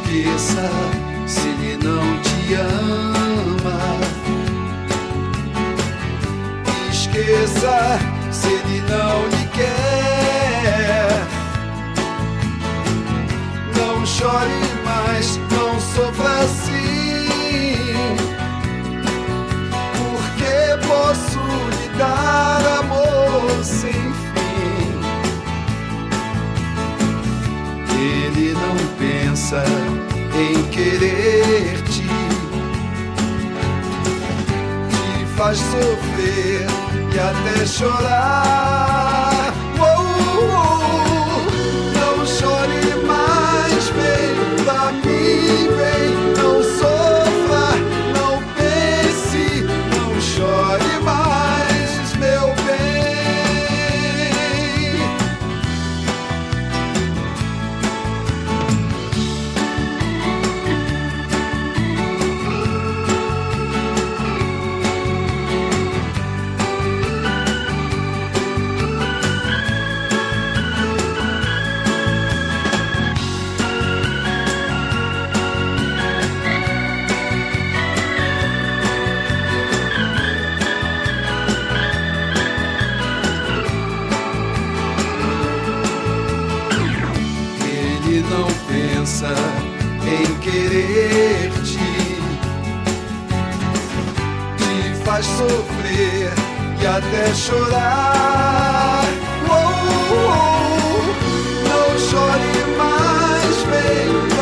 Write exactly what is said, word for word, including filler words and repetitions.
esqueça se ele não te ama. Esqueça se ele não lhe quer. Não chore mais, não sofra assim, porque posso lhe dar amor sem fim. Ele não pensa em querer-te, te faz sofrer e até chorar. Oh, oh, não chore mais, vem pra mim, vem, não sofra, não pense, não chore mais, meu bem. Não pensa em querer-te, te faz sofrer e até chorar. Oh, oh, oh, não chore mais, vem.